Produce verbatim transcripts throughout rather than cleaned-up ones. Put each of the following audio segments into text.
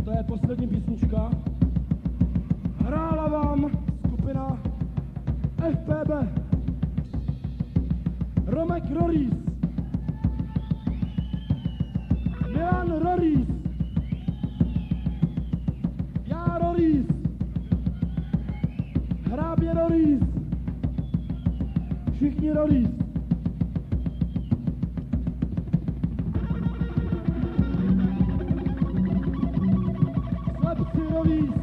To je poslední písnička. Hrála vám skupina F P B. Romek Rories, Milan Rories, já Rories, Hrábě Rories, všichni Rories. Slepci Rories.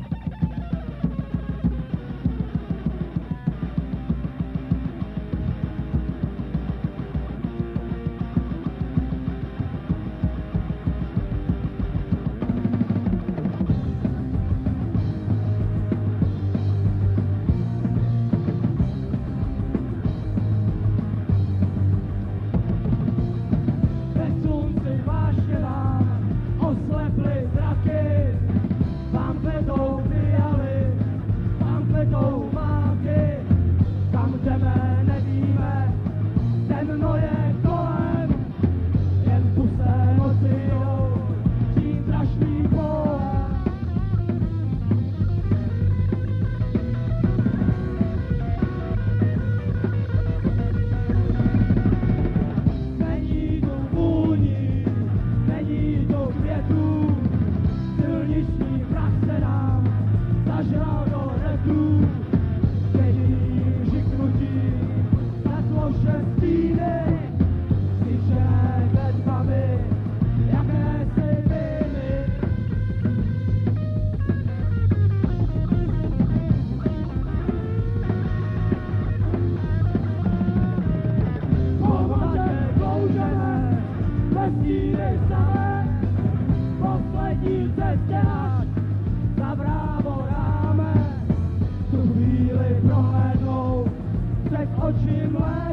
Poslední cestě až za brávoráme, tu chvíli prohlédnou před očím let.